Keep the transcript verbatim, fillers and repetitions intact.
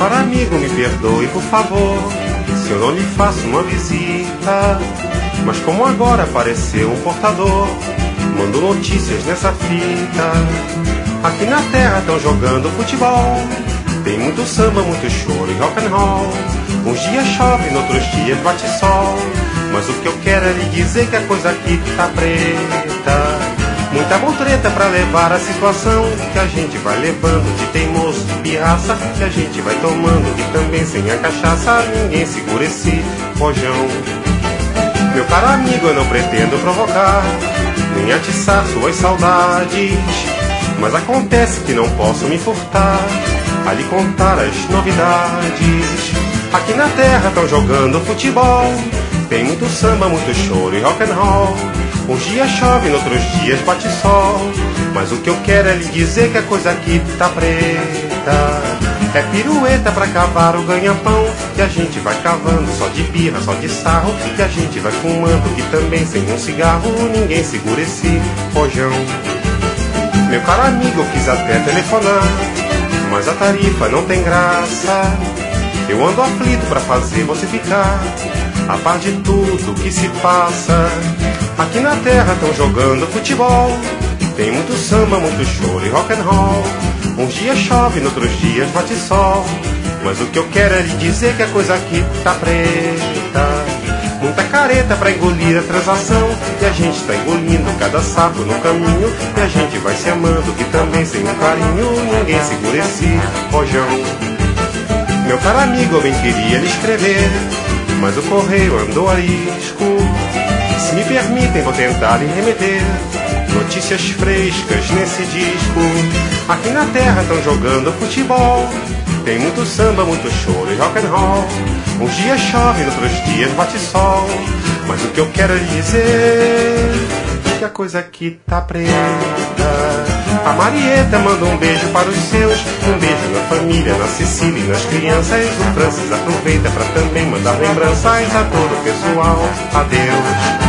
caro amigo, me perdoe, por favor, se eu não lhe faço uma visita. Mas como agora apareceu um portador, mando notícias nessa fita. Aqui na terra estão jogando futebol, tem muito samba, muito choro e rock and roll. Uns dias chove, noutros dias bate sol, mas o que eu quero é lhe dizer que a coisa aqui tá preta. Muita treta pra levar a situação, que a gente vai levando de teimoso, de pirraça, que a gente vai tomando, e também sem a cachaça ninguém segura esse rojão. Meu caro amigo, eu não pretendo provocar, nem atiçar suas saudades, mas acontece que não posso me furtar a lhe contar as novidades. Aqui na terra estão jogando futebol, tem muito samba, muito choro e rock and roll. Uns dias chove, noutros dias bate sol, mas o que eu quero é lhe dizer que a coisa aqui tá preta. É pirueta pra cavar o ganha-pão, que a gente vai cavando só de birra, só de sarro, que a gente vai fumando e também sem um cigarro ninguém segura esse rojão. Meu caro amigo, eu quis até telefonar, mas a tarifa não tem graça. Eu ando aflito pra fazer você ficar a par de tudo que se passa. Aqui na terra estão jogando futebol, tem muito samba, muito choro e rock and roll. Uns dias chove, noutros dias bate sol, mas o que eu quero é lhe dizer que a coisa aqui tá preta. Muita careta pra engolir a transação, e a gente tá engolindo cada sapo no caminho, e a gente vai se amando, que também sem um carinho ninguém segura esse rojão. Meu caro amigo, eu bem queria lhe escrever, mas o correio andou a risco. Se me permitem, vou tentar lhe remeter notícias frescas nesse disco. Aqui na terra estão jogando futebol, tem muito samba, muito choro e rock and roll. Uns dias chove, outros dias bate sol, mas o que eu quero é lhe dizer que a coisa aqui tá preta. A Marieta manda um beijo para os seus, um beijo na família, na Cecília e nas crianças. O Francis aproveita para também mandar lembranças a todo o pessoal. Adeus.